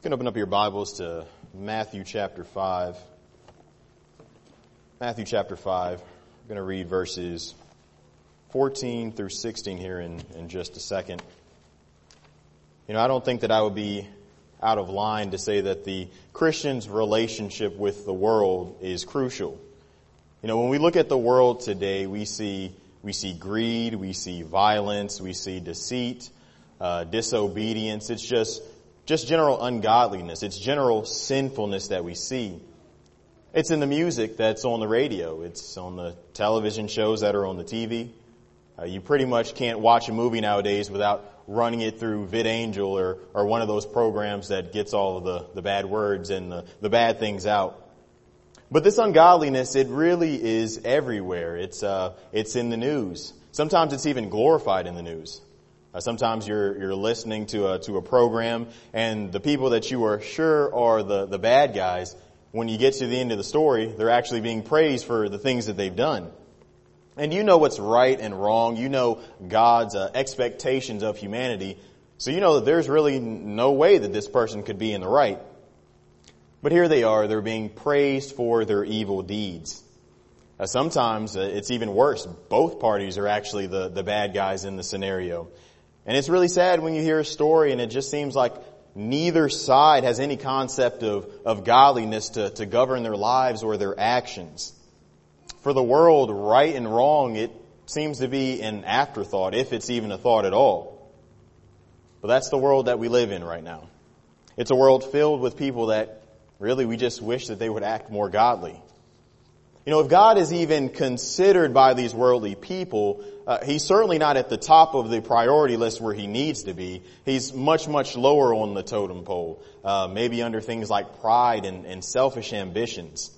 You can open up your Bibles to Matthew chapter 5. Matthew chapter 5. I'm going to read verses 14 through 16 here in just a second. I don't think that I would be out of line to say that the Christian's relationship with the world is crucial. When we look at the world today, we see greed, we see violence, we see deceit, disobedience. It's just general ungodliness. It's general sinfulness that we see. It's in the music that's on the radio. It's on the television shows that are on the TV. You pretty much can't watch a movie nowadays without running it through VidAngel or one of those programs that gets all of the bad words and the bad things out. But this ungodliness, it really is everywhere. It's in the news. Sometimes it's even glorified in the news. Sometimes you're listening to a program, and the people that you are sure are the bad guys, when you get to the end of the story, they're actually being praised for the things that they've done. And you know what's right and wrong. You know God's expectations of humanity. So you know that there's really no way that this person could be in the right. But here they are. They're being praised for their evil deeds. Sometimes it's even worse. Both parties are actually the bad guys in the scenario. And it's really sad when you hear a story and it just seems like neither side has any concept of godliness to govern their lives or their actions. For the world, right and wrong, it seems to be an afterthought, if it's even a thought at all. But that's the world that we live in right now. It's a world filled with people that really we just wish that they would act more godly. If God is even considered by these worldly people, He's certainly not at the top of the priority list where He needs to be. He's much, much lower on the totem pole, maybe under things like pride and selfish ambitions.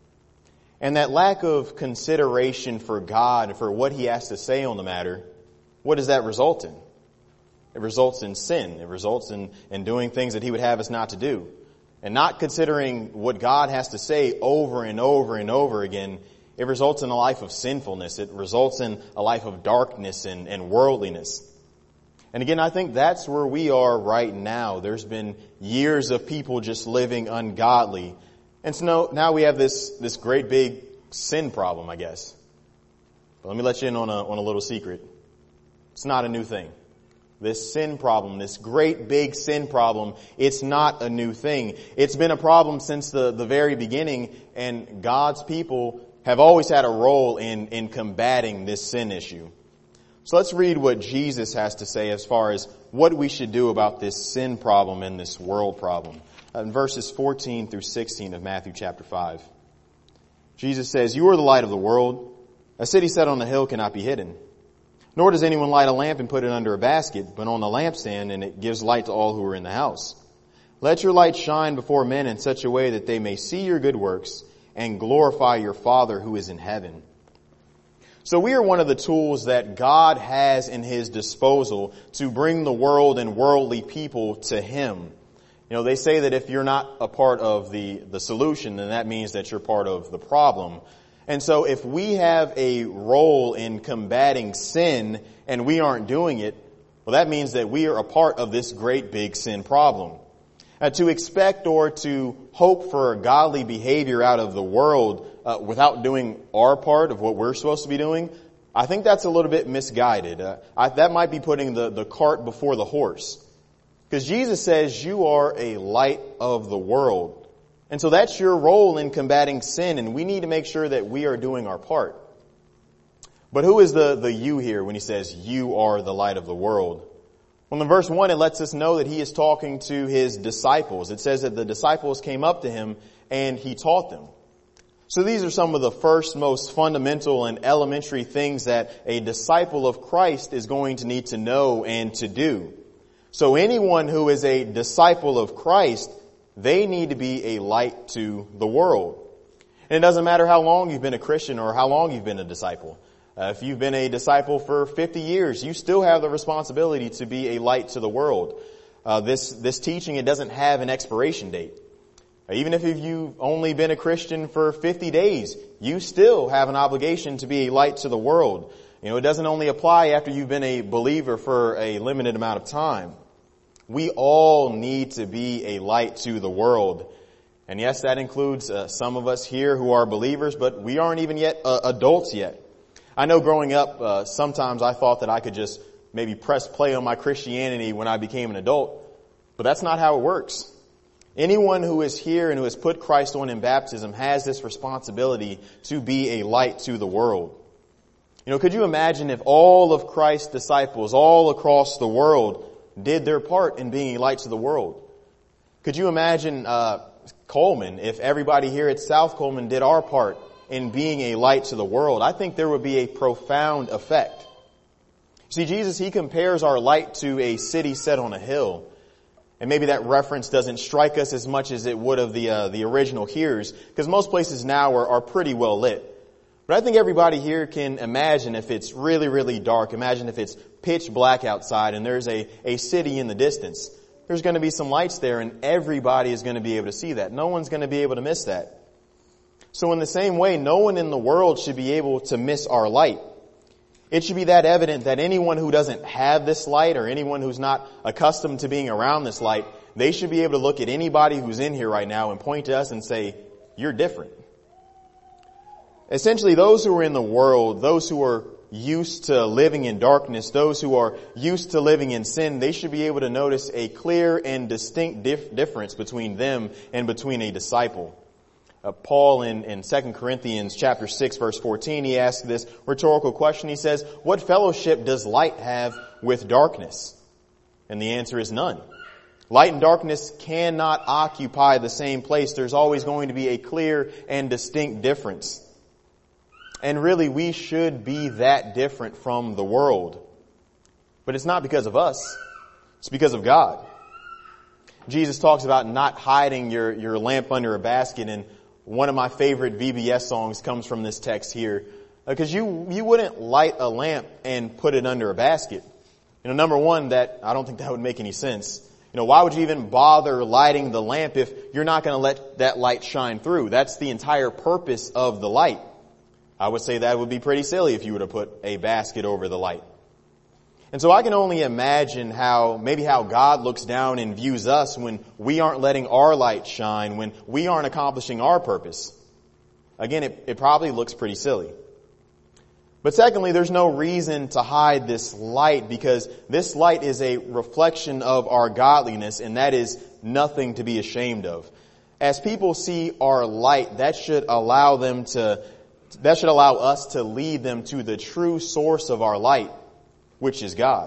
And that lack of consideration for God and for what He has to say on the matter, what does that result in? It results in sin. It results in doing things that He would have us not to do. And not considering what God has to say over and over and over again, it results in a life of sinfulness. It results in a life of darkness and worldliness. And again, I think that's where we are right now. There's been years of people just living ungodly. And so now we have this great big sin problem, I guess. But let me let you in on a little secret. It's not a new thing. This sin problem, this great big sin problem, it's not a new thing. It's been a problem since the very beginning, and God's people have always had a role in combating this sin issue. So let's read what Jesus has to say as far as what we should do about this sin problem and this world problem. In verses 14 through 16 of Matthew chapter 5. Jesus says, "You are the light of the world. A city set on a hill cannot be hidden. Nor does anyone light a lamp and put it under a basket, but on the lampstand, and it gives light to all who are in the house. Let your light shine before men in such a way that they may see your good works and glorify your Father who is in heaven." So we are one of the tools that God has in His disposal to bring the world and worldly people to Him. They say that if you're not a part of the solution, then that means that you're part of the problem. And so if we have a role in combating sin and we aren't doing it, well, that means that we are a part of this great big sin problem. To expect or to hope for godly behavior out of the world without doing our part of what we're supposed to be doing, I think that's a little bit misguided. That might be putting the cart before the horse. Because Jesus says you are a light of the world. And so that's your role in combating sin, and we need to make sure that we are doing our part. But who is the you here when He says you are the light of the world? Well, in verse 1, it lets us know that He is talking to His disciples. It says that the disciples came up to Him and He taught them. So these are some of the first, most fundamental and elementary things that a disciple of Christ is going to need to know and to do. So anyone who is a disciple of Christ, they need to be a light to the world. And it doesn't matter how long you've been a Christian or how long you've been a disciple. If you've been a disciple for 50 years, you still have the responsibility to be a light to the world. This teaching, it doesn't have an expiration date. Even if you've only been a Christian for 50 days, you still have an obligation to be a light to the world. It doesn't only apply after you've been a believer for a limited amount of time. We all need to be a light to the world. And yes, that includes some of us here who are believers, but we aren't even yet adults yet. I know growing up, sometimes I thought that I could just maybe press play on my Christianity when I became an adult, but that's not how it works. Anyone who is here and who has put Christ on in baptism has this responsibility to be a light to the world. Could you imagine if all of Christ's disciples all across the world did their part in being a light to the world? Could you imagine Coleman, if everybody here at South Coleman did our part in being a light to the world? I think there would be a profound effect. See, Jesus, He compares our light to a city set on a hill. And maybe that reference doesn't strike us as much as it would of the original hearers, because most places now are pretty well lit. But I think everybody here can imagine if it's really, really dark, imagine if it's pitch black outside and there's a city in the distance. There's going to be some lights there and everybody is going to be able to see that. No one's going to be able to miss that. So in the same way, no one in the world should be able to miss our light. It should be that evident that anyone who doesn't have this light or anyone who's not accustomed to being around this light, they should be able to look at anybody who's in here right now and point to us and say, you're different. Essentially, those who are in the world, those who are used to living in darkness, those who are used to living in sin, they should be able to notice a clear and distinct difference between them and between a disciple. Paul in 2 Corinthians chapter 6 verse 14, he asks this rhetorical question. He says, what fellowship does light have with darkness? And the answer is none. Light and darkness cannot occupy the same place. There's always going to be a clear and distinct difference. And really, we should be that different from the world. But it's not because of us. It's because of God. Jesus talks about not hiding your lamp under a basket, and one of my favorite VBS songs comes from this text here. Because you wouldn't light a lamp and put it under a basket. Number one, I don't think that would make any sense. Why would you even bother lighting the lamp if you're not going to let that light shine through? That's the entire purpose of the light. I would say that would be pretty silly if you were to put a basket over the light. And so I can only imagine how God looks down and views us when we aren't letting our light shine, when we aren't accomplishing our purpose. Again, it probably looks pretty silly. But secondly, there's no reason to hide this light, because this light is a reflection of our godliness, and that is nothing to be ashamed of. As people see our light, that should allow us to lead them to the true source of our light, which is God.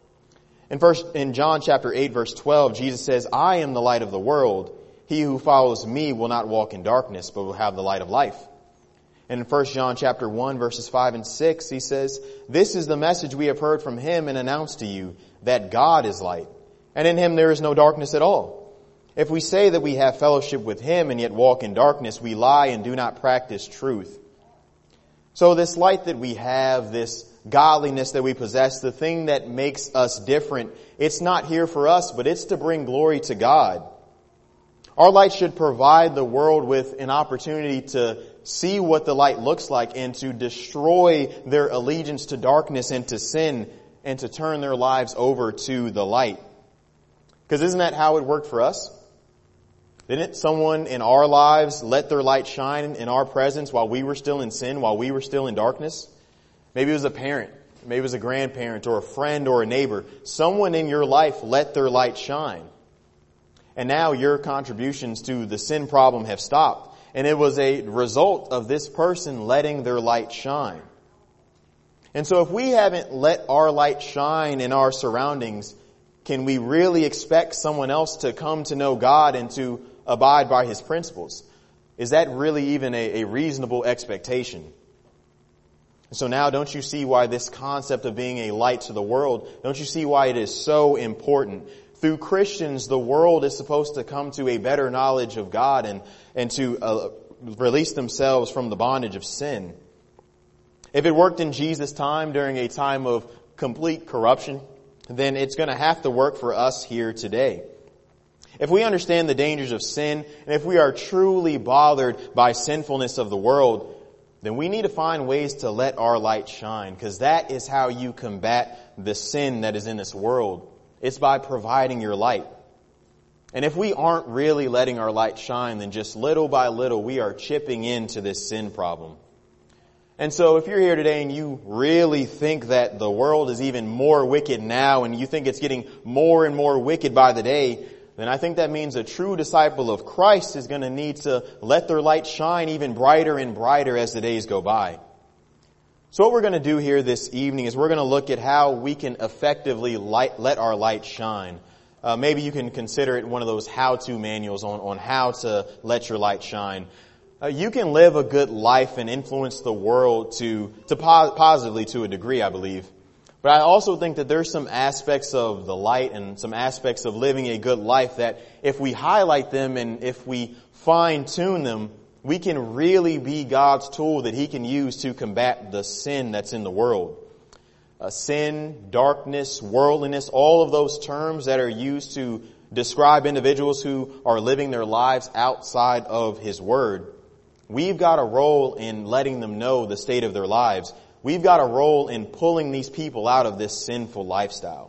In John chapter 8 verse 12, Jesus says, I am the light of the world. He who follows me will not walk in darkness, but will have the light of life. And in 1 John chapter 1 verses 5 and 6, he says, this is the message we have heard from him and announced to you, that God is light, and in him there is no darkness at all. If we say that we have fellowship with him and yet walk in darkness, we lie and do not practice truth. So this light that we have, this godliness that we possess, the thing that makes us different, it's not here for us, but it's to bring glory to God. Our light should provide the world with an opportunity to see what the light looks like and to destroy their allegiance to darkness and to sin and to turn their lives over to the light. Because isn't that how it worked for us? Didn't someone in our lives let their light shine in our presence while we were still in sin, while we were still in darkness? Maybe it was a parent, maybe it was a grandparent or a friend or a neighbor. Someone in your life let their light shine. And now your contributions to the sin problem have stopped. And it was a result of this person letting their light shine. And so if we haven't let our light shine in our surroundings, can we really expect someone else to come to know God and to abide by His principles? Is that really even a reasonable expectation? So now don't you see why this concept of being a light to the world, don't you see why it is so important? Through Christians, the world is supposed to come to a better knowledge of God and to release themselves from the bondage of sin. If it worked in Jesus' time during a time of complete corruption, then it's going to have to work for us here today. If we understand the dangers of sin, and if we are truly bothered by sinfulness of the world, then we need to find ways to let our light shine, because that is how you combat the sin that is in this world. It's by providing your light. And if we aren't really letting our light shine, then just little by little we are chipping into this sin problem. And so if you're here today and you really think that the world is even more wicked now and you think it's getting more and more wicked by the day, then I think that means a true disciple of Christ is going to need to let their light shine even brighter and brighter as the days go by. So what we're going to do here this evening is we're going to look at how we can effectively let our light shine. Maybe you can consider it one of those how-to manuals on how to let your light shine. You can live a good life and influence the world positively to a degree, I believe. But I also think that there's some aspects of the light and some aspects of living a good life that if we highlight them and if we fine-tune them, we can really be God's tool that He can use to combat the sin that's in the world. Sin, darkness, worldliness, all of those terms that are used to describe individuals who are living their lives outside of His Word. We've got a role in letting them know the state of their lives. We've got a role in pulling these people out of this sinful lifestyle.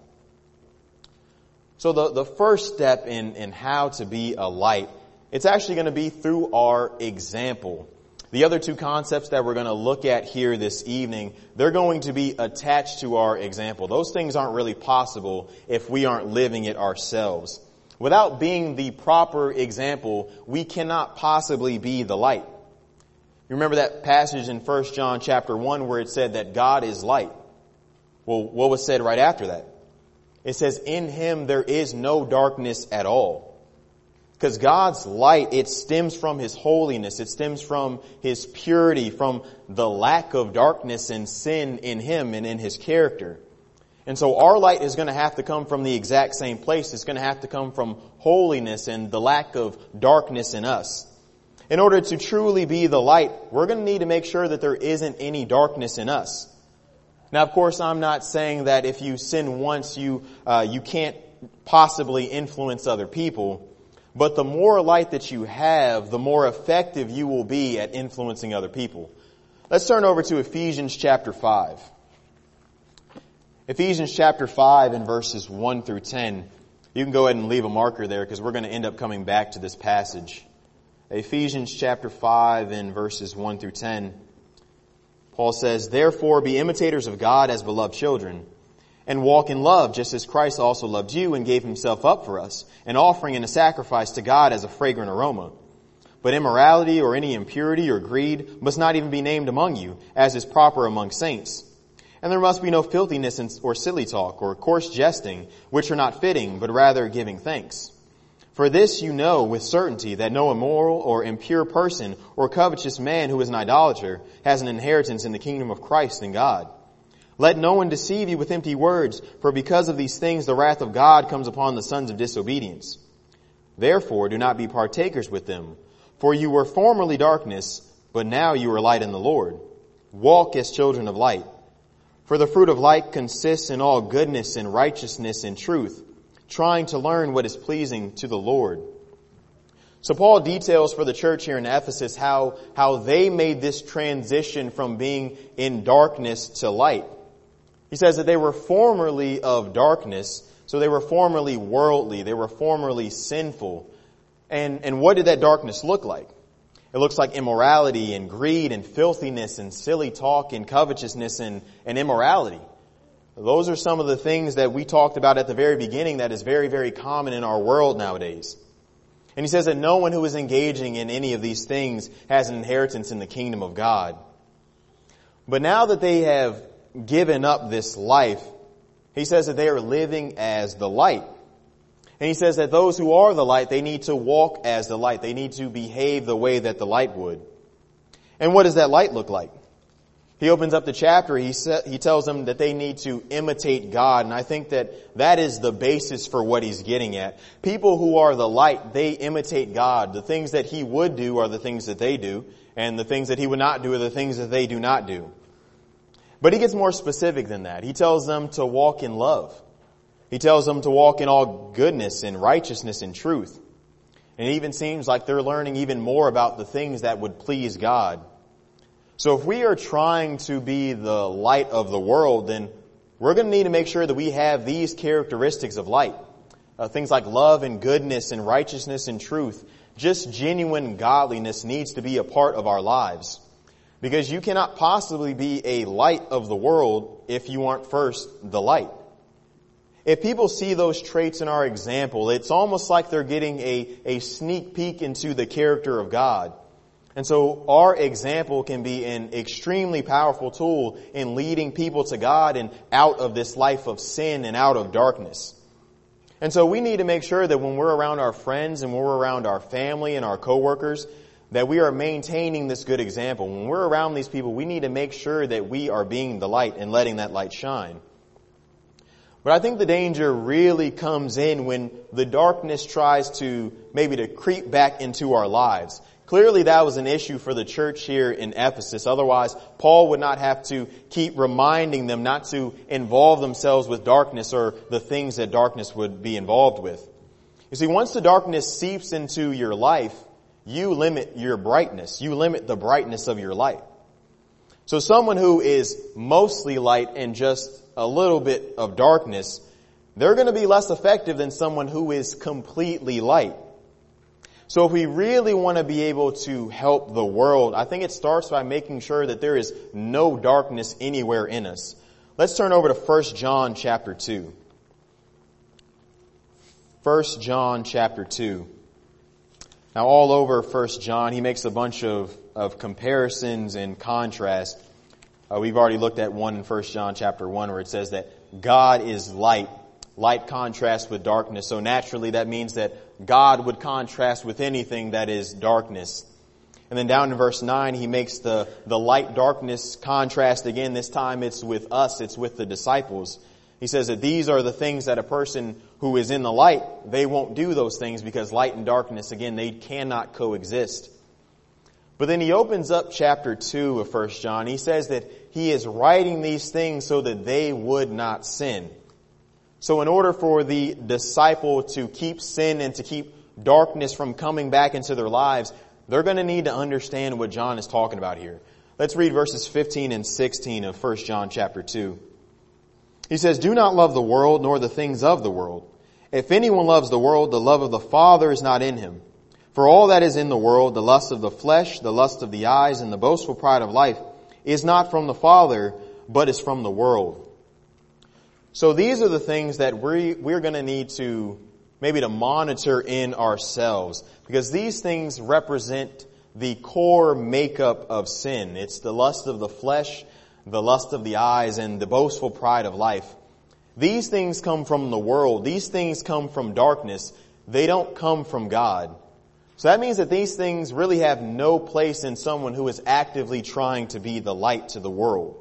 So the first step in how to be a light, it's actually going to be through our example. The other two concepts that we're going to look at here this evening, they're going to be attached to our example. Those things aren't really possible if we aren't living it ourselves. Without being the proper example, we cannot possibly be the light. You remember that passage in 1 John chapter 1 where it said that God is light. Well, what was said right after that? It says, in Him there is no darkness at all. Because God's light, it stems from His holiness. It stems from His purity, from the lack of darkness and sin in Him and in His character. And so our light is going to have to come from the exact same place. It's going to have to come from holiness and the lack of darkness in us. In order to truly be the light, we're going to need to make sure that there isn't any darkness in us. Now, of course, I'm not saying that if you sin once, you can't possibly influence other people. But the more light that you have, the more effective you will be at influencing other people. Let's turn over to Ephesians chapter 5. Ephesians chapter 5 and verses 1 through 10. You can go ahead and leave a marker there because we're going to end up coming back to this passage. Ephesians chapter 5 and verses 1 through 10. Paul says, therefore be imitators of God as beloved children, and walk in love just as Christ also loved you and gave Himself up for us, an offering and a sacrifice to God as a fragrant aroma. But immorality or any impurity or greed must not even be named among you, as is proper among saints. And there must be no filthiness or silly talk or coarse jesting, which are not fitting, but rather giving thanks. For this you know with certainty that no immoral or impure person or covetous man who is an idolater has an inheritance in the kingdom of Christ and God. Let no one deceive you with empty words, for because of these things the wrath of God comes upon the sons of disobedience. Therefore do not be partakers with them, for you were formerly darkness, but now you are light in the Lord. Walk as children of light. For the fruit of light consists in all goodness and righteousness and truth, trying to learn what is pleasing to the Lord. So Paul details for the church here in Ephesus how they made this transition from being in darkness to light. He says that they were formerly of darkness, so they were formerly worldly, they were formerly sinful. And what did that darkness look like? It looks like immorality and greed and filthiness and silly talk and covetousness and immorality. Those are some of the things that we talked about at the very beginning that is very, very common in our world nowadays. And he says that no one who is engaging in any of these things has an inheritance in the kingdom of God. But now that they have given up this life, he says that they are living as the light. And he says that those who are the light, they need to walk as the light. They need to behave the way that the light would. And what does that light look like? He opens up the chapter, he tells them that they need to imitate God, and I think that is the basis for what he's getting at. People who are the light, they imitate God. The things that He would do are the things that they do, and the things that He would not do are the things that they do not do. But he gets more specific than that. He tells them to walk in love. He tells them to walk in all goodness and righteousness and truth. And it even seems like they're learning even more about the things that would please God. So if we are trying to be the light of the world, then we're going to need to make sure that we have these characteristics of light. Things like love and goodness and righteousness and truth. Just genuine godliness needs to be a part of our lives. Because you cannot possibly be a light of the world if you aren't first the light. If people see those traits in our example, it's almost like they're getting a sneak peek into the character of God. And so our example can be an extremely powerful tool in leading people to God and out of this life of sin and out of darkness. And so we need to make sure that when we're around our friends and when we're around our family and our coworkers, that we are maintaining this good example. When we're around these people, we need to make sure that we are being the light and letting that light shine. But I think the danger really comes in when the darkness tries to creep back into our lives. Clearly that was an issue for the church here in Ephesus. Otherwise, Paul would not have to keep reminding them not to involve themselves with darkness or the things that darkness would be involved with. You see, once the darkness seeps into your life, you limit your brightness. You limit the brightness of your light. So someone who is mostly light and just a little bit of darkness, they're going to be less effective than someone who is completely light. So if we really want to be able to help the world, I think it starts by making sure that there is no darkness anywhere in us. Let's turn over to 1 John chapter 2. 1 John chapter 2. Now all over 1 John, he makes a bunch of comparisons and contrast. We've already looked at one in 1 John chapter 1 where it says that God is light. Light contrasts with darkness. So naturally that means that God would contrast with anything that is darkness. And then down in verse 9, he makes the light-darkness contrast again. This time it's with us. It's with the disciples. He says that these are the things that a person who is in the light, they won't do those things because light and darkness, again, they cannot coexist. But then he opens up chapter 2 of 1 John. He says that he is writing these things so that they would not sin. So in order for the disciple to keep sin and to keep darkness from coming back into their lives, they're going to need to understand what John is talking about here. Let's read verses 15 and 16 of 1 John chapter 2. He says, "Do not love the world nor the things of the world. If anyone loves the world, the love of the Father is not in him. For all that is in the world, the lust of the flesh, the lust of the eyes, and the boastful pride of life, is not from the Father, but is from the world." So these are the things that we're going to need to monitor in ourselves, because these things represent the core makeup of sin. It's the lust of the flesh, the lust of the eyes, and the boastful pride of life. These things come from the world. These things come from darkness. They don't come from God. So that means that these things really have no place in someone who is actively trying to be the light to the world.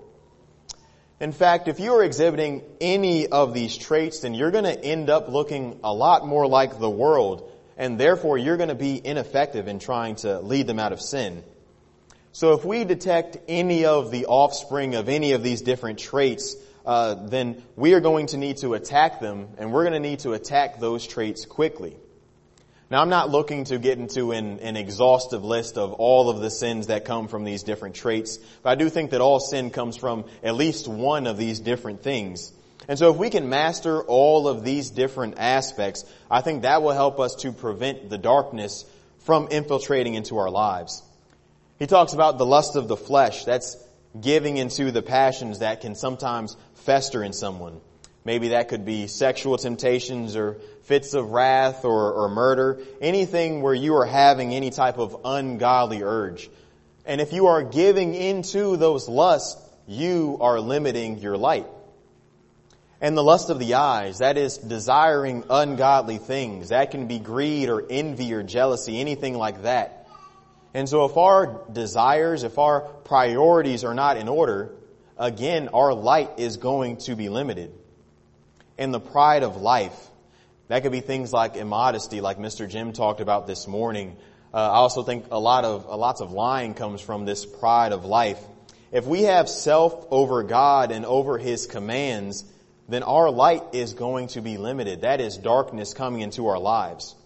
In fact, if you are exhibiting any of these traits, then you're going to end up looking a lot more like the world, and therefore you're going to be ineffective in trying to lead them out of sin. So if we detect any of the offspring of any of these different traits, then we are going to need to attack them, and we're going to need to attack those traits quickly. Now, I'm not looking to get into an exhaustive list of all of the sins that come from these different traits, but I do think that all sin comes from at least one of these different things. And so if we can master all of these different aspects, I think that will help us to prevent the darkness from infiltrating into our lives. He talks about the lust of the flesh. That's giving into the passions that can sometimes fester in someone. Maybe that could be sexual temptations or fits of wrath or murder. Anything where you are having any type of ungodly urge. And if you are giving into those lusts, you are limiting your light. And the lust of the eyes, that is desiring ungodly things. That can be greed or envy or jealousy, anything like that. And so if our desires, if our priorities are not in order, again, our light is going to be limited. And the pride of life, that could be things like immodesty, like Mr. Jim talked about this morning. I also think lots of lying comes from this pride of life. If we have self over God and over His commands, then our light is going to be limited. That is darkness coming into our lives.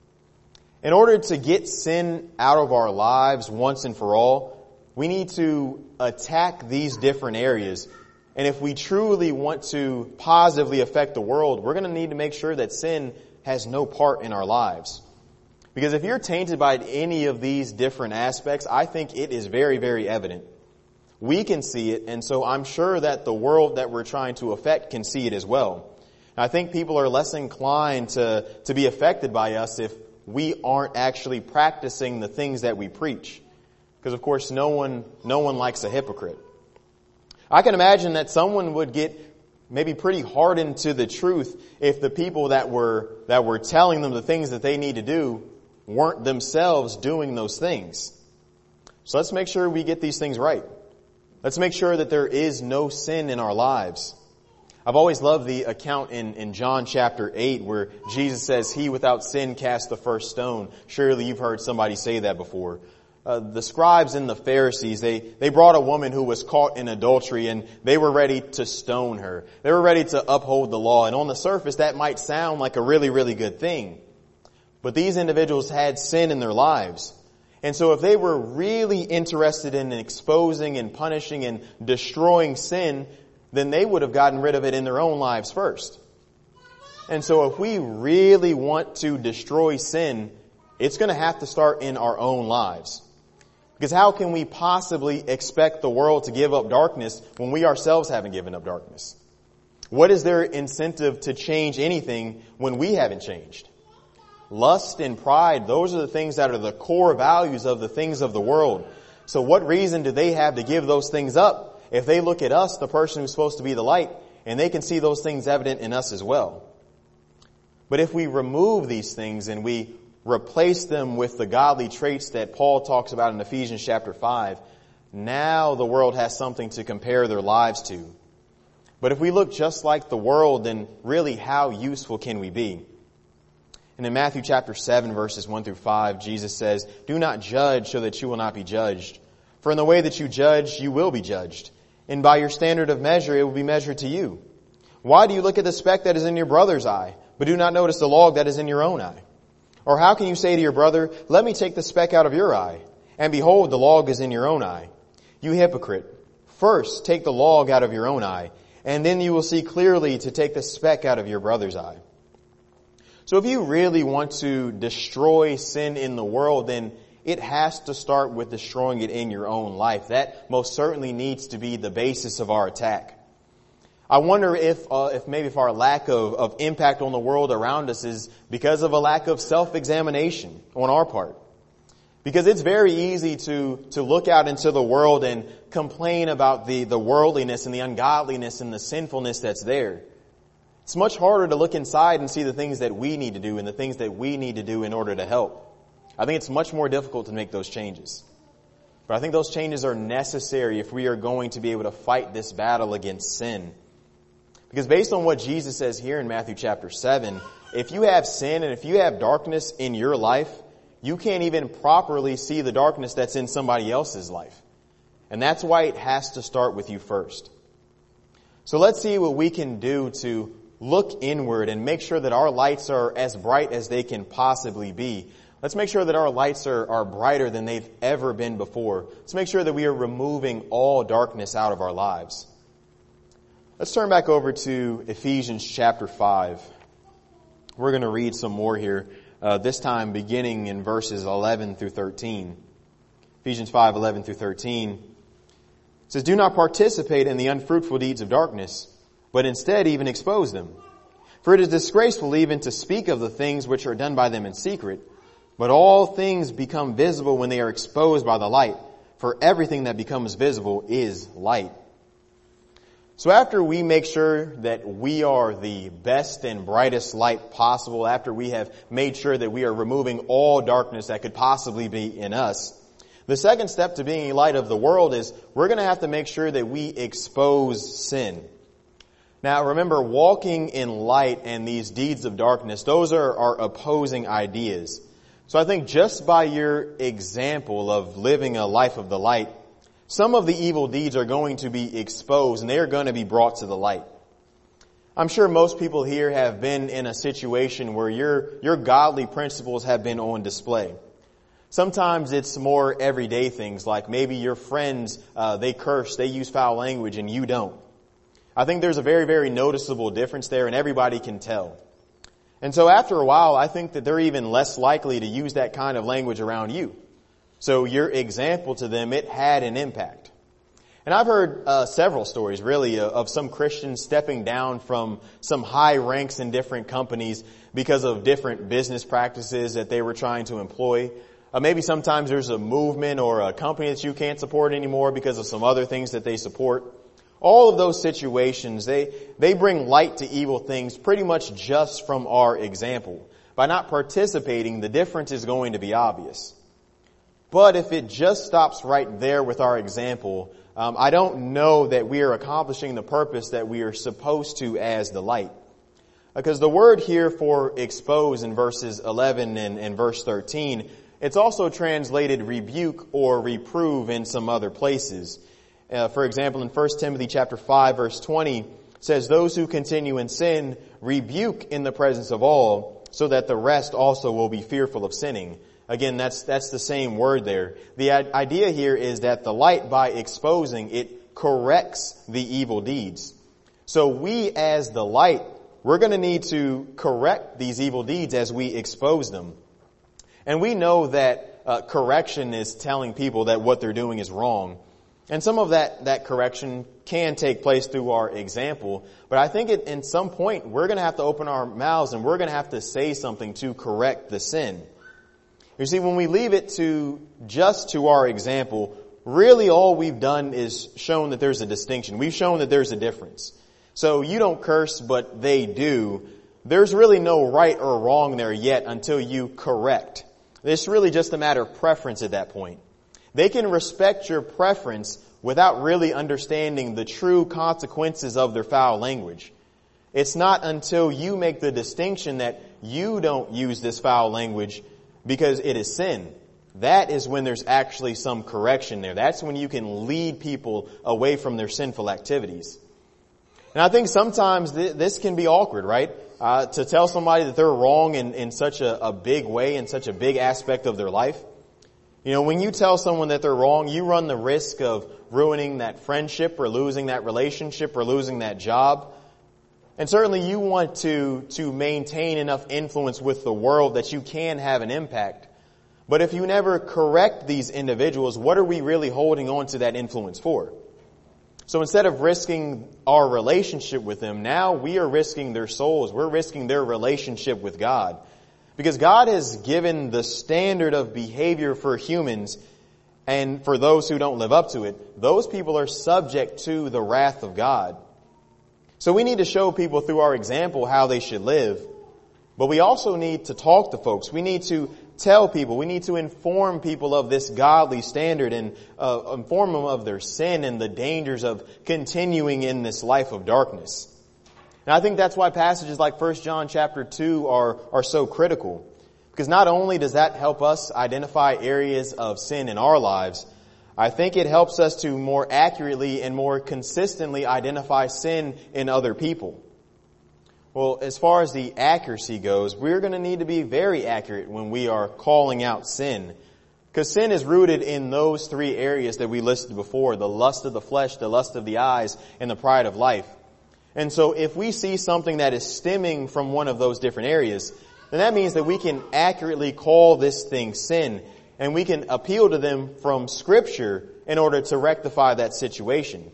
In order to get sin out of our lives once and for all, we need to attack these different areas And if we truly want to positively affect the world, we're going to need to make sure that sin has no part in our lives. Because if you're tainted by any of these different aspects, I think it is very, very evident. We can see it, and so I'm sure that the world that we're trying to affect can see it as well. I think people are less inclined to be affected by us if we aren't actually practicing the things that we preach. Because of course no one likes a hypocrite. I can imagine that someone would get maybe pretty hardened to the truth if the people that were telling them the things that they need to do weren't themselves doing those things. So let's make sure we get these things right. Let's make sure that there is no sin in our lives. I've always loved the account in John chapter 8 where Jesus says, "He without sin cast the first stone." Surely you've heard somebody say that before. The scribes and the Pharisees, they brought a woman who was caught in adultery and they were ready to stone her. They were ready to uphold the law. And on the surface, that might sound like a really, really good thing. But these individuals had sin in their lives. And so if they were really interested in exposing and punishing and destroying sin, then they would have gotten rid of it in their own lives first. And so if we really want to destroy sin, it's going to have to start in our own lives. Because how can we possibly expect the world to give up darkness when we ourselves haven't given up darkness? What is their incentive to change anything when we haven't changed? Lust and pride, those are the things that are the core values of the things of the world. So what reason do they have to give those things up if they look at us, the person who's supposed to be the light, and they can see those things evident in us as well? But if we remove these things and we replace them with the godly traits that Paul talks about in Ephesians chapter 5, now the world has something to compare their lives to. But if we look just like the world, then really how useful can we be? And in Matthew chapter 7 verses 1 through 5, Jesus says, "Do not judge so that you will not be judged. For in the way that you judge, you will be judged. And by your standard of measure, it will be measured to you. Why do you look at the speck that is in your brother's eye, but do not notice the log that is in your own eye? Or how can you say to your brother, 'Let me take the speck out of your eye,' and behold, the log is in your own eye? You hypocrite, first take the log out of your own eye, and then you will see clearly to take the speck out of your brother's eye." So if you really want to destroy sin in the world, then it has to start with destroying it in your own life. That most certainly needs to be the basis of our attack. I wonder if our lack of impact on the world around us is because of a lack of self-examination on our part. Because it's very easy to look out into the world and complain about the worldliness and the ungodliness and the sinfulness that's there. It's much harder to look inside and see the things that we need to do and the things that we need to do in order to help. I think it's much more difficult to make those changes. But I think those changes are necessary if we are going to be able to fight this battle against sin. Because based on what Jesus says here in Matthew chapter 7, if you have sin and if you have darkness in your life, you can't even properly see the darkness that's in somebody else's life. And that's why it has to start with you first. So let's see what we can do to look inward and make sure that our lights are as bright as they can possibly be. Let's make sure that our lights are brighter than they've ever been before. Let's make sure that we are removing all darkness out of our lives. Let's turn back over to Ephesians chapter 5. We're going to read some more here, this time beginning in verses 11 through 13. Ephesians 5, 11 through 13. It says, "Do not participate in the unfruitful deeds of darkness, but instead even expose them. For it is disgraceful even to speak of the things which are done by them in secret, but all things become visible when they are exposed by the light, for everything that becomes visible is light." So after we make sure that we are the best and brightest light possible, after we have made sure that we are removing all darkness that could possibly be in us, the second step to being a light of the world is we're going to have to make sure that we expose sin. Now remember, walking in light and these deeds of darkness, those are opposing ideas. So I think just by your example of living a life of the light, some of the evil deeds are going to be exposed and they are going to be brought to the light. I'm sure most people here have been in a situation where your godly principles have been on display. Sometimes it's more everyday things, like maybe your friends, they curse, they use foul language and you don't. I think there's a very, very noticeable difference there, and everybody can tell. And so after a while, I think that they're even less likely to use that kind of language around you. So your example to them, it had an impact. And I've heard several stories, really, of some Christians stepping down from some high ranks in different companies because of different business practices that they were trying to employ. Maybe sometimes there's a movement or a company that you can't support anymore because of some other things that they support. All of those situations, they bring light to evil things pretty much just from our example. By not participating, the difference is going to be obvious. But if it just stops right there with our example, I don't know that we are accomplishing the purpose that we are supposed to as the light. Because the word here for expose in verses 11 and verse 13, it's also translated rebuke or reprove in some other places. For example, in 1 Timothy chapter 5 verse 20, it says, "Those who continue in sin rebuke in the presence of all, so that the rest also will be fearful of sinning." Again, that's the same word there. The idea here is that the light, by exposing, it corrects the evil deeds. So we as the light, we're going to need to correct these evil deeds as we expose them. And we know that correction is telling people that what they're doing is wrong. And some of that correction can take place through our example. But I think in some point, we're going to have to open our mouths and we're going to have to say something to correct the sin. You see, when we leave it just to our example, really all we've done is shown that there's a distinction. We've shown that there's a difference. So you don't curse, but they do. There's really no right or wrong there yet until you correct. It's really just a matter of preference at that point. They can respect your preference without really understanding the true consequences of their foul language. It's not until you make the distinction that you don't use this foul language because it is sin. That is when there's actually some correction there. That's when you can lead people away from their sinful activities. And I think sometimes this can be awkward, right? To tell somebody that they're wrong in such a big way, in such a big aspect of their life. You know, when you tell someone that they're wrong, you run the risk of ruining that friendship or losing that relationship or losing that job. And certainly you want to maintain enough influence with the world that you can have an impact. But if you never correct these individuals, what are we really holding on to that influence for? So instead of risking our relationship with them, now we are risking their souls. We're risking their relationship with God. Because God has given the standard of behavior for humans, and for those who don't live up to it, those people are subject to the wrath of God. So we need to show people through our example how they should live. But we also need to talk to folks. We need to tell people. We need to inform people of this godly standard and inform them of their sin and the dangers of continuing in this life of darkness. And I think that's why passages like 1 John chapter 2 are so critical. Because not only does that help us identify areas of sin in our lives, I think it helps us to more accurately and more consistently identify sin in other people. Well, as far as the accuracy goes, we're going to need to be very accurate when we are calling out sin. Because sin is rooted in those three areas that we listed before: the lust of the flesh, the lust of the eyes, and the pride of life. And so if we see something that is stemming from one of those different areas, then that means that we can accurately call this thing sin. And we can appeal to them from Scripture in order to rectify that situation.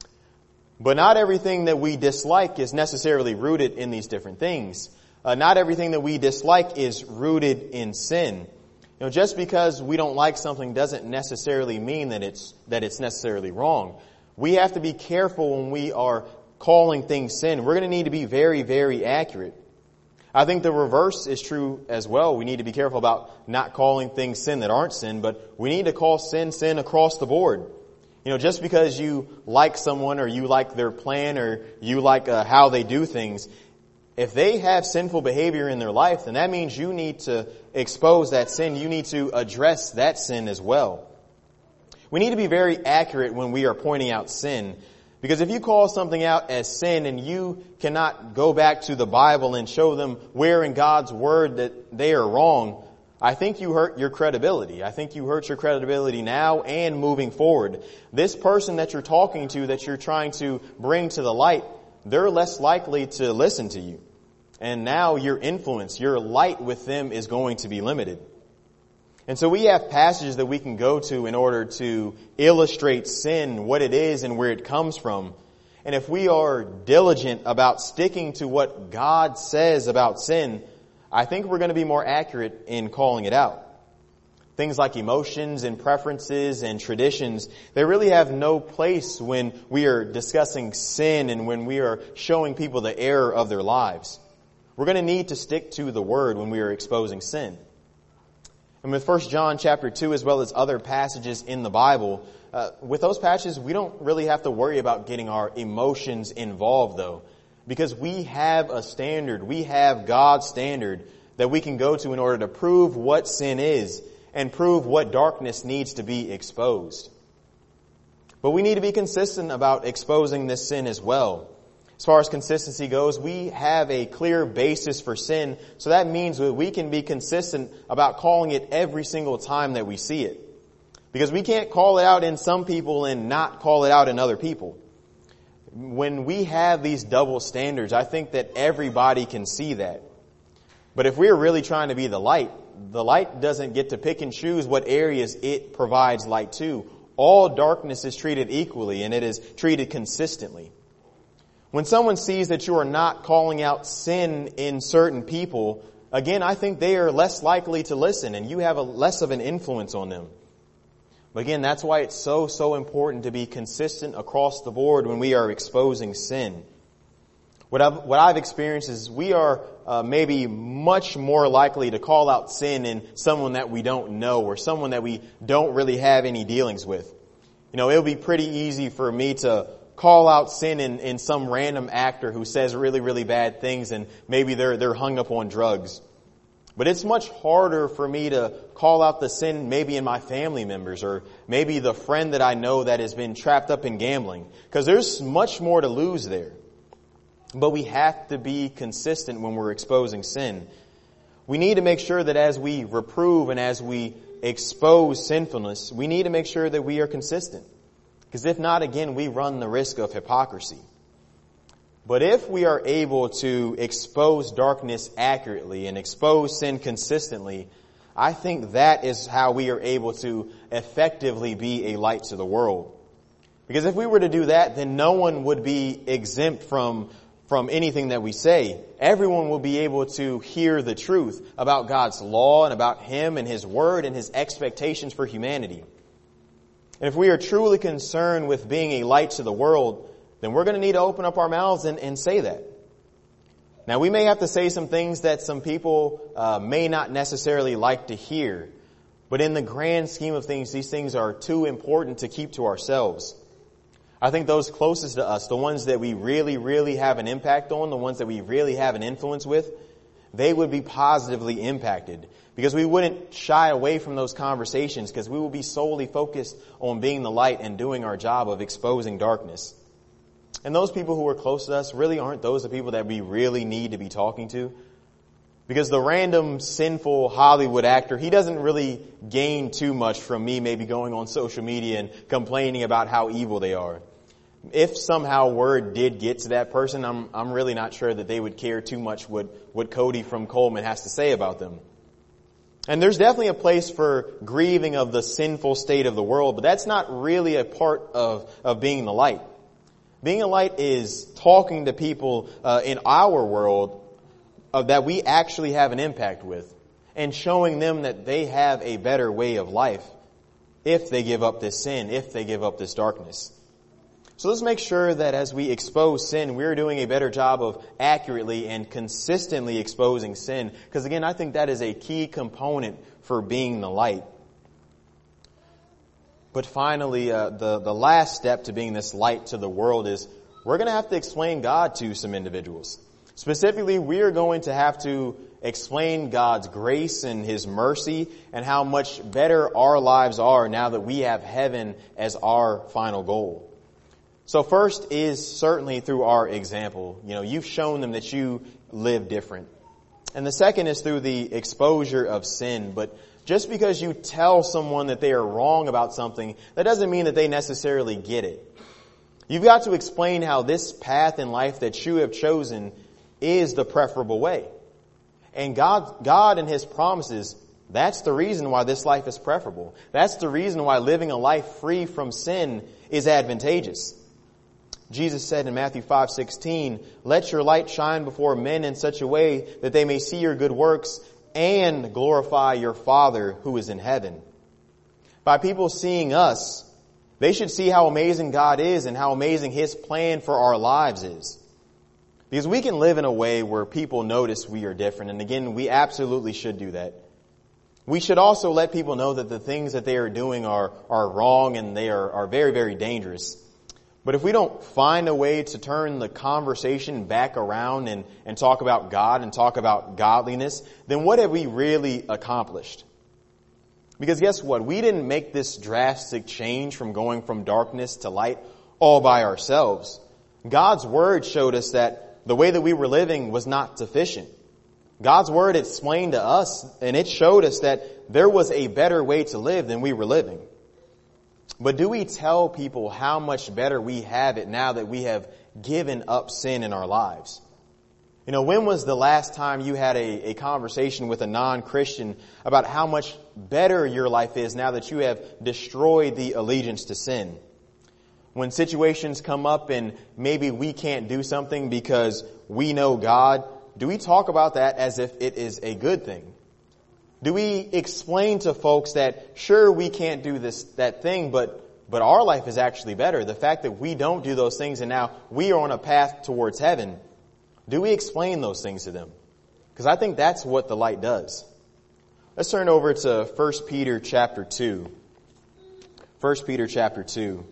But not everything that we dislike is necessarily rooted in these different things. Not everything that we dislike is rooted in sin. You know, just because we don't like something doesn't necessarily mean that it's necessarily wrong. We have to be careful when we are calling things sin. We're going to need to be very, very accurate. I think the reverse is true as well. We need to be careful about not calling things sin that aren't sin, but we need to call sin across the board. You know, just because you like someone or you like their plan or you like how they do things, if they have sinful behavior in their life, then that means you need to expose that sin. You need to address that sin as well. We need to be very accurate when we are pointing out sin. Because if you call something out as sin and you cannot go back to the Bible and show them where in God's Word that they are wrong, I think you hurt your credibility. I think you hurt your credibility now and moving forward. This person that you're talking to, that you're trying to bring to the light, they're less likely to listen to you. And now your influence, your light with them is going to be limited. And so we have passages that we can go to in order to illustrate sin, what it is and where it comes from. And if we are diligent about sticking to what God says about sin, I think we're going to be more accurate in calling it out. Things like emotions and preferences and traditions, they really have no place when we are discussing sin and when we are showing people the error of their lives. We're going to need to stick to the Word when we are exposing sin. And with 1 John chapter 2 as well as other passages in the Bible, with those passages we don't really have to worry about getting our emotions involved though. Because we have a standard, we have God's standard that we can go to in order to prove what sin is and prove what darkness needs to be exposed. But we need to be consistent about exposing this sin as well. As far as consistency goes, we have a clear basis for sin, so that means that we can be consistent about calling it every single time that we see it. Because we can't call it out in some people and not call it out in other people. When we have these double standards, I think that everybody can see that. But if we're really trying to be the light doesn't get to pick and choose what areas it provides light to. All darkness is treated equally and it is treated consistently. When someone sees that you are not calling out sin in certain people, again, I think they are less likely to listen and you have less of an influence on them. But again, that's why it's so important to be consistent across the board when we are exposing sin. What I've experienced is we are maybe much more likely to call out sin in someone that we don't know or someone that we don't really have any dealings with. You know, it would be pretty easy for me to call out sin in some random actor who says really bad things and maybe they're hung up on drugs. But it's much harder for me to call out the sin maybe in my family members or maybe the friend that I know that has been trapped up in gambling, because there's much more to lose there. But we have to be consistent when we're exposing sin. We need to make sure that as we reprove and as we expose sinfulness, we need to make sure that we are consistent. Because if not, again, we run the risk of hypocrisy. But if we are able to expose darkness accurately and expose sin consistently, I think that is how we are able to effectively be a light to the world. Because if we were to do that, then no one would be exempt from anything that we say. Everyone will be able to hear the truth about God's law and about Him and His Word and His expectations for humanity. And if we are truly concerned with being a light to the world, then we're going to need to open up our mouths and say that. Now, we may have to say some things that some people may not necessarily like to hear. But in the grand scheme of things, these things are too important to keep to ourselves. I think those closest to us, the ones that we really have an impact on, the ones that we really have an influence with, they would be positively impacted. Because we wouldn't shy away from those conversations because we will be solely focused on being the light and doing our job of exposing darkness. And those people who are close to us really aren't those the people that we really need to be talking to. Because the random sinful Hollywood actor, he doesn't really gain too much from me maybe going on social media and complaining about how evil they are. If somehow word did get to that person, I'm really not sure that they would care too much what Cody from Coleman has to say about them. And there's definitely a place for grieving of the sinful state of the world, but that's not really a part of being the light. Being a light is talking to people in our world that we actually have an impact with and showing them that they have a better way of life if they give up this sin, if they give up this darkness. So let's make sure that as we expose sin, we're doing a better job of accurately and consistently exposing sin. Because again, I think that is a key component for being the light. But finally, the last step to being this light to the world is we're going to have to explain God to some individuals. Specifically, we are going to have to explain God's grace and His mercy and how much better our lives are now that we have heaven as our final goal. So first is certainly through our example. You know, you've shown them that you live different. And the second is through the exposure of sin. But just because you tell someone that they are wrong about something, that doesn't mean that they necessarily get it. You've got to explain how this path in life that you have chosen is the preferable way. And God and His promises, that's the reason why this life is preferable. That's the reason why living a life free from sin is advantageous. Jesus said in Matthew 5:16, "Let your light shine before men in such a way that they may see your good works and glorify your Father who is in heaven." By people seeing us, they should see how amazing God is and how amazing His plan for our lives is. Because we can live in a way where people notice we are different. And again, we absolutely should do that. We should also let people know that the things that they are doing are wrong and they are very, very dangerous. But if we don't find a way to turn the conversation back around and talk about God and talk about godliness, then what have we really accomplished? Because guess what? We didn't make this drastic change from going from darkness to light all by ourselves. God's Word showed us that the way that we were living was not sufficient. God's Word explained to us, and it showed us that there was a better way to live than we were living. But do we tell people how much better we have it now that we have given up sin in our lives? You know, when was the last time you had a conversation with a non-Christian about how much better your life is now that you have destroyed the allegiance to sin? When situations come up and maybe we can't do something because we know God, do we talk about that as if it is a good thing? Do we explain to folks that, sure, we can't do that thing, but our life is actually better? The fact that we don't do those things and now we are on a path towards heaven, do we explain those things to them? Because I think that's what the light does. Let's turn over to 1 Peter chapter 2. 1 Peter chapter 2.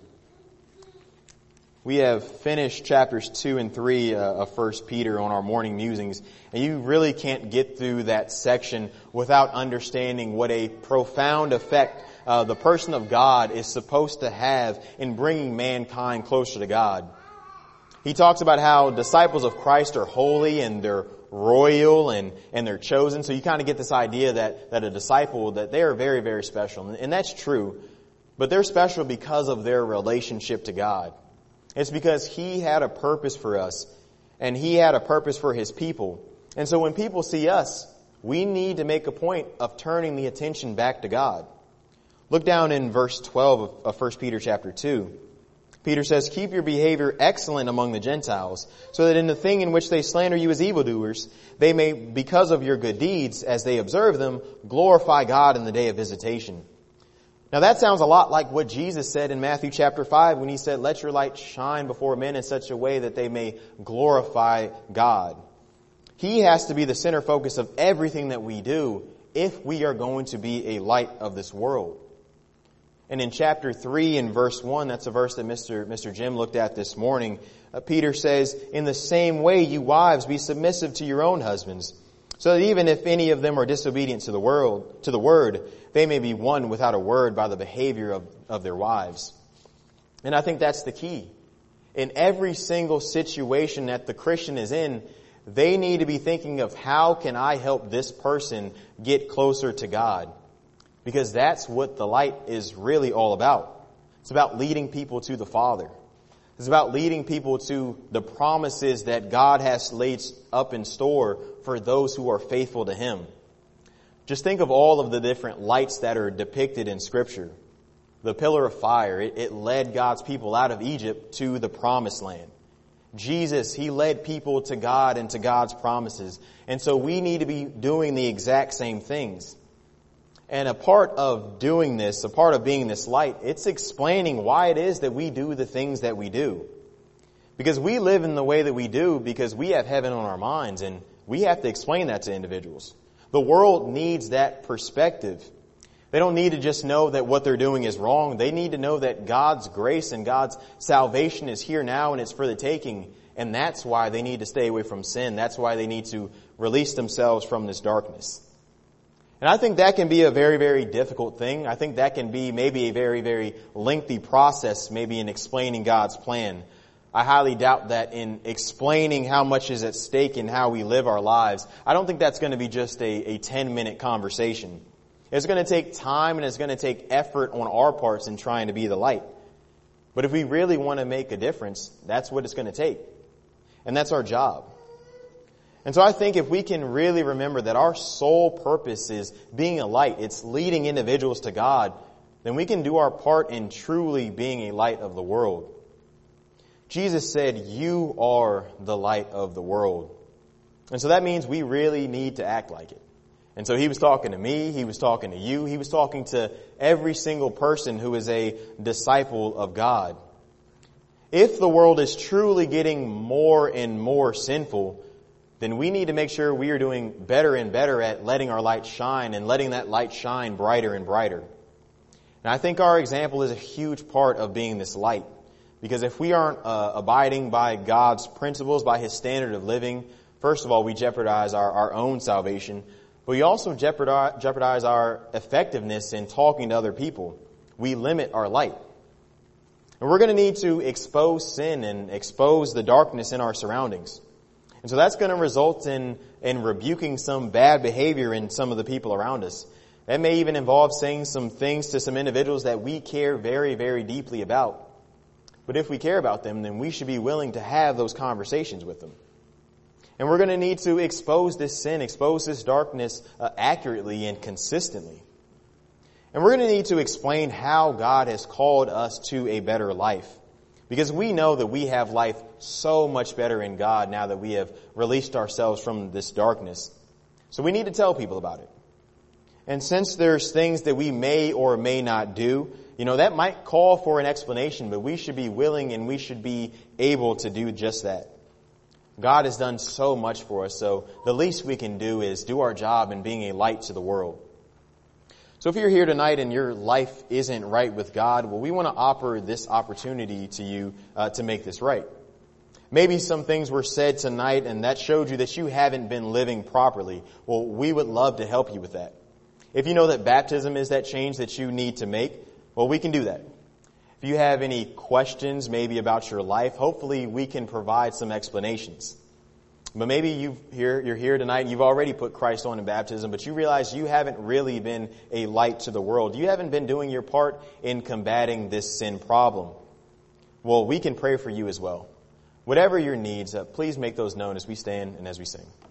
We have finished chapters 2 and 3 of 1 Peter on our morning musings, and you really can't get through that section without understanding what a profound effect the person of God is supposed to have in bringing mankind closer to God. He talks about how disciples of Christ are holy and they're royal and they're chosen. So you kind of get this idea that a disciple, that they are very, very special. And that's true. But they're special because of their relationship to God. It's because He had a purpose for us and He had a purpose for His people. And so when people see us, we need to make a point of turning the attention back to God. Look down in verse 12 of 1 Peter chapter 2. Peter says, "Keep your behavior excellent among the Gentiles, so that in the thing in which they slander you as evildoers, they may, because of your good deeds, as they observe them, glorify God in the day of visitation." Now that sounds a lot like what Jesus said in Matthew chapter 5 when He said, "Let your light shine before men in such a way that they may glorify God." He has to be the center focus of everything that we do if we are going to be a light of this world. And in chapter 3 and verse 1, that's a verse that Mr. Jim looked at this morning, Peter says, "In the same way, you wives, be submissive to your own husbands, so that even if any of them are disobedient to the word, they may be won without a word by the behavior of their wives." And I think that's the key. In every single situation that the Christian is in, they need to be thinking of, how can I help this person get closer to God? Because that's what the light is really all about. It's about leading people to the Father. It's about leading people to the promises that God has laid up in store for those who are faithful to Him. Just think of all of the different lights that are depicted in Scripture. The pillar of fire, it led God's people out of Egypt to the promised land. Jesus, He led people to God and to God's promises. And so we need to be doing the exact same things. And a part of doing this, a part of being this light, it's explaining why it is that we do the things that we do. Because we live in the way that we do because we have heaven on our minds, and we have to explain that to individuals. The world needs that perspective. They don't need to just know that what they're doing is wrong. They need to know that God's grace and God's salvation is here now and it's for the taking. And that's why they need to stay away from sin. That's why they need to release themselves from this darkness. And I think that can be a very, very difficult thing. I think that can be maybe a very, very lengthy process, maybe in explaining God's plan. I highly doubt that in explaining how much is at stake in how we live our lives, I don't think that's going to be just a 10-minute conversation. It's going to take time and it's going to take effort on our parts in trying to be the light. But if we really want to make a difference, that's what it's going to take. And that's our job. And so I think if we can really remember that our sole purpose is being a light, it's leading individuals to God, then we can do our part in truly being a light of the world. Jesus said, "You are the light of the world." And so that means we really need to act like it. And so he was talking to me, he was talking to you, he was talking to every single person who is a disciple of God. If the world is truly getting more and more sinful, then we need to make sure we are doing better and better at letting our light shine and letting that light shine brighter and brighter. And I think our example is a huge part of being this light. Because if we aren't abiding by God's principles, by His standard of living, first of all, we jeopardize our own salvation. But we also jeopardize our effectiveness in talking to other people. We limit our light. And we're going to need to expose sin and expose the darkness in our surroundings. And so that's going to result in rebuking some bad behavior in some of the people around us. That may even involve saying some things to some individuals that we care very, very deeply about. But if we care about them, then we should be willing to have those conversations with them. And we're going to need to expose this sin, expose this darkness accurately and consistently. And we're going to need to explain how God has called us to a better life. Because we know that we have life so much better in God now that we have released ourselves from this darkness. So we need to tell people about it. And since there's things that we may or may not do, that might call for an explanation, but we should be willing and we should be able to do just that. God has done so much for us, so the least we can do is do our job in being a light to the world. So if you're here tonight and your life isn't right with God, well, we want to offer this opportunity to you to make this right. Maybe some things were said tonight and that showed you that you haven't been living properly. Well, we would love to help you with that. If you know that baptism is that change that you need to make, well, we can do that. If you have any questions maybe about your life, hopefully we can provide some explanations. But maybe you're here tonight and you've already put Christ on in baptism, but you realize you haven't really been a light to the world. You haven't been doing your part in combating this sin problem. Well, we can pray for you as well. Whatever your needs, please make those known as we stand and as we sing.